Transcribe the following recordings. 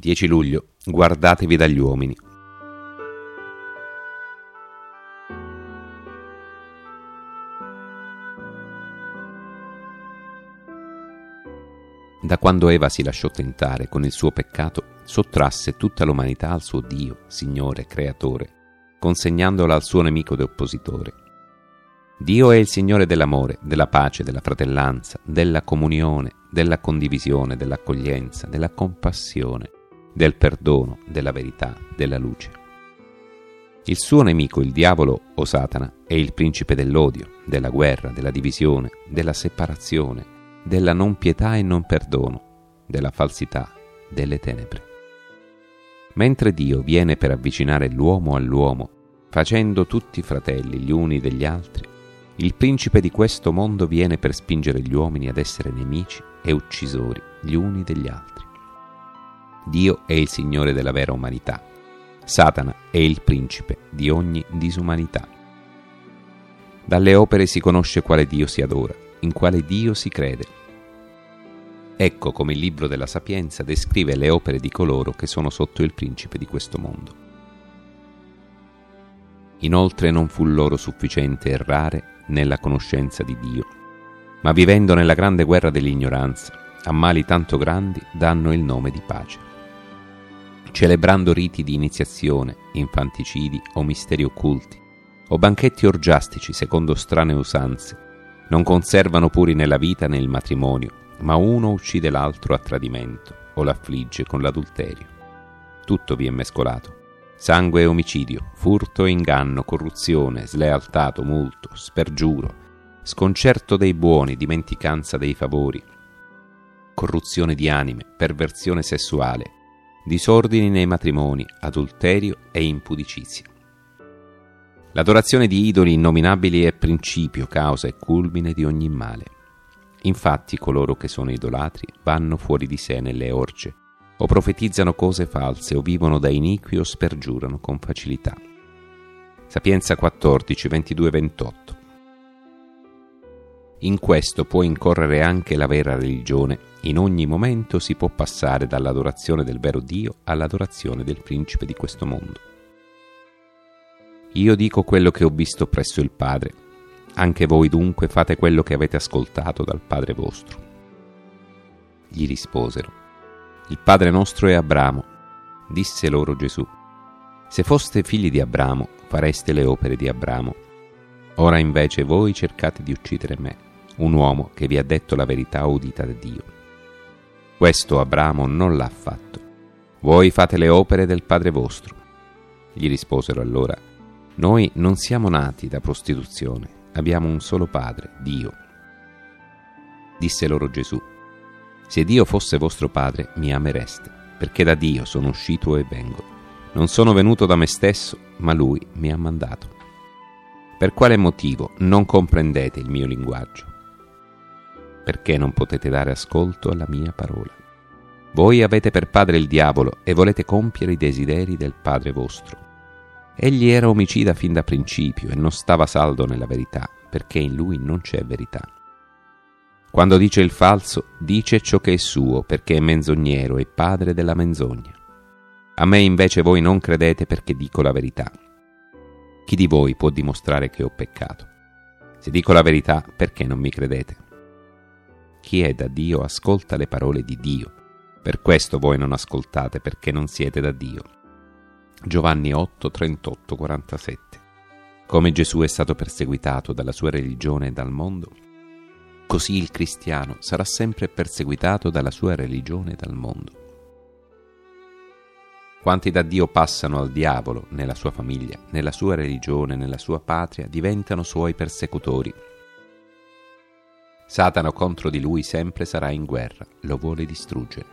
10 luglio. Guardatevi dagli uomini. Da quando Eva si lasciò tentare con il suo peccato, sottrasse tutta l'umanità al suo Dio, Signore, Creatore, consegnandola al suo nemico ed oppositore. Dio è il Signore dell'amore, della pace, della fratellanza, della comunione, della condivisione, dell'accoglienza, della compassione, del perdono, della verità, della luce. Il suo nemico, il diavolo o Satana, è il principe dell'odio, della guerra, della divisione, della separazione, della non pietà e non perdono, della falsità, delle tenebre. Mentre Dio viene per avvicinare l'uomo all'uomo, facendo tutti fratelli gli uni degli altri, il principe di questo mondo viene per spingere gli uomini ad essere nemici e uccisori gli uni degli altri. Dio è il Signore della vera umanità. Satana è il principe di ogni disumanità. Dalle opere si conosce quale Dio si adora, in quale Dio si crede. Ecco come il libro della Sapienza descrive le opere di coloro che sono sotto il principe di questo mondo. Inoltre non fu loro sufficiente errare nella conoscenza di Dio, ma vivendo nella grande guerra dell'ignoranza, a mali tanto grandi danno il nome di pace. Celebrando riti di iniziazione, infanticidi o misteri occulti, o banchetti orgiastici secondo strane usanze, non conservano puri nella vita né il matrimonio, ma uno uccide l'altro a tradimento o l'affligge con l'adulterio. Tutto vi è mescolato: sangue e omicidio, furto e inganno, corruzione, slealtà, tumulto, spergiuro, sconcerto dei buoni, dimenticanza dei favori, corruzione di anime, perversione sessuale, disordini nei matrimoni, adulterio e impudicizia. L'adorazione di idoli innominabili è principio, causa e culmine di ogni male. Infatti coloro che sono idolatri vanno fuori di sé nelle orge, o profetizzano cose false, o vivono da iniqui o spergiurano con facilità. Sapienza 14, 22-28. In questo può incorrere anche la vera religione. In ogni momento si può passare dall'adorazione del vero Dio all'adorazione del principe di questo mondo. Io dico quello che ho visto presso il Padre. Anche voi dunque fate quello che avete ascoltato dal Padre vostro. Gli risposero: il Padre nostro è Abramo. Disse loro Gesù: se foste figli di Abramo, fareste le opere di Abramo. Ora invece voi cercate di uccidere me, un uomo che vi ha detto la verità udita da Dio. Questo Abramo non l'ha fatto. Voi fate le opere del Padre vostro. Gli risposero allora: noi non siamo nati da prostituzione, abbiamo un solo Padre, Dio. Disse loro Gesù: se Dio fosse vostro Padre, mi amereste, perché da Dio sono uscito e vengo. Non sono venuto da me stesso, ma Lui mi ha mandato. Per quale motivo non comprendete il mio linguaggio? Perché non potete dare ascolto alla mia parola? Voi avete per padre il diavolo e volete compiere i desideri del padre vostro. Egli era omicida fin da principio e non stava saldo nella verità, perché in lui non c'è verità. Quando dice il falso, dice ciò che è suo, perché è menzognero e padre della menzogna. A me invece voi non credete perché dico la verità. Chi di voi può dimostrare che ho peccato? Se dico la verità, perché non mi credete? Chi è da Dio ascolta le parole di Dio. Per questo voi non ascoltate, perché non siete da Dio. Giovanni 8, 38, 47. Come Gesù è stato perseguitato dalla sua religione e dal mondo, così il cristiano sarà sempre perseguitato dalla sua religione e dal mondo. Quanti da Dio passano al diavolo, nella sua famiglia, nella sua religione, nella sua patria, diventano suoi persecutori. Satana contro di lui sempre sarà in guerra, lo vuole distruggere.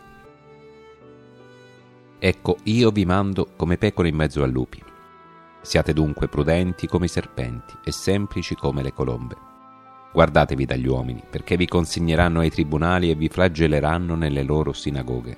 Ecco, io vi mando come pecore in mezzo a lupi. Siate dunque prudenti come i serpenti e semplici come le colombe. Guardatevi dagli uomini, perché vi consegneranno ai tribunali e vi flagelleranno nelle loro sinagoghe.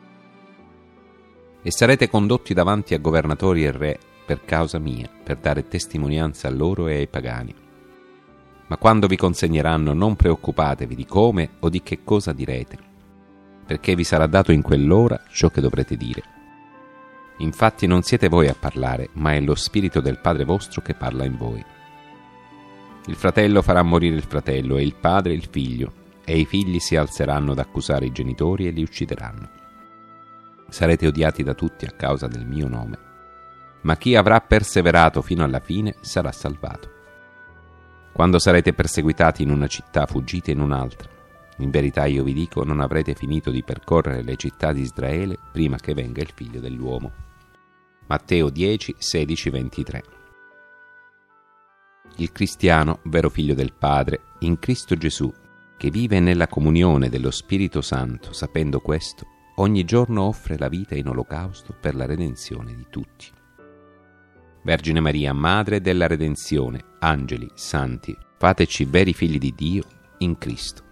E sarete condotti davanti a governatori e re per causa mia, per dare testimonianza a loro e ai pagani. Ma quando vi consegneranno non preoccupatevi di come o di che cosa direte, perché vi sarà dato in quell'ora ciò che dovrete dire. Infatti non siete voi a parlare, ma è lo Spirito del Padre vostro che parla in voi. Il fratello farà morire il fratello e il padre il figlio, e i figli si alzeranno ad accusare i genitori e li uccideranno. Sarete odiati da tutti a causa del mio nome, ma chi avrà perseverato fino alla fine sarà salvato. Quando sarete perseguitati in una città, fuggite in un'altra. In verità io vi dico, non avrete finito di percorrere le città di Israele prima che venga il Figlio dell'uomo. Matteo 10, 16, 23. Il cristiano, vero figlio del Padre, in Cristo Gesù, che vive nella comunione dello Spirito Santo, sapendo questo, ogni giorno offre la vita in olocausto per la redenzione di tutti. Vergine Maria, Madre della Redenzione, angeli, santi, fateci veri figli di Dio in Cristo.